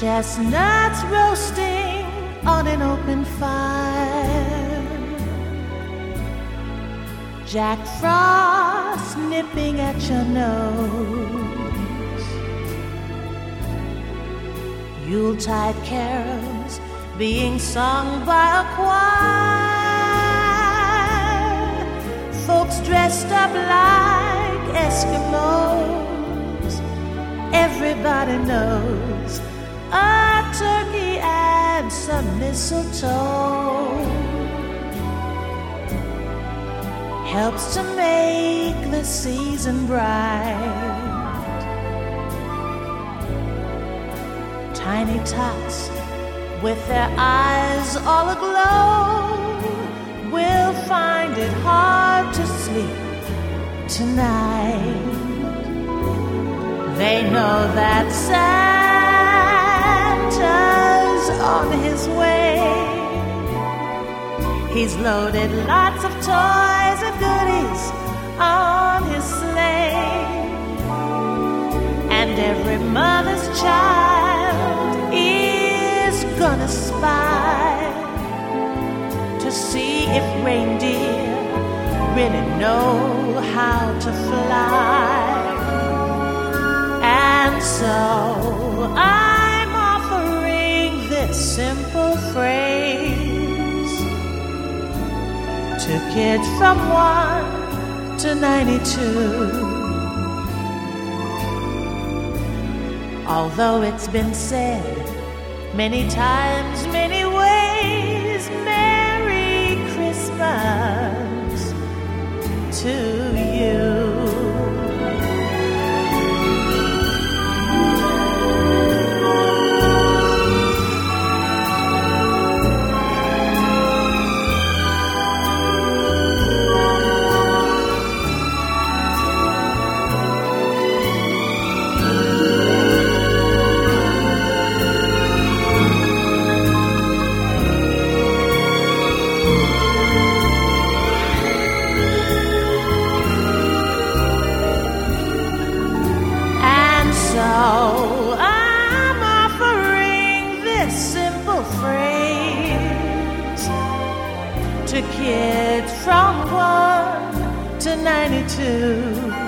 Chestnuts roasting on an open fire, Jack Frost nipping at your nose, Yuletide carols being sung by a choir, folks dressed up like Eskimos. Everybody knows a turkey and some mistletoe helps to make the season bright. Tiny tots with their eyes all aglow will find it hard to sleep tonight. They know that Santa's on his way. He's loaded lots of toys and goodies on his sleigh, and every mother's child is gonna spy to see if reindeer really know how to fly. And so I'm offering this simple phrase to kids from 1 to 92. Although it's been said many times, many ways, Merry Christmas to you. I'm offering this simple phrase to kids from 1 to 92.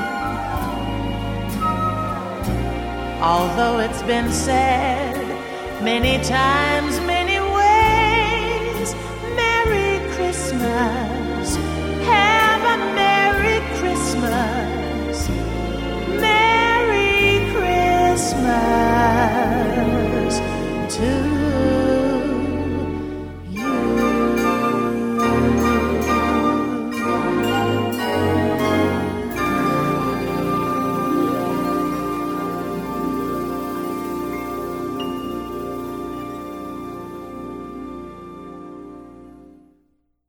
Although it's been said many times, many ways, Merry Christmas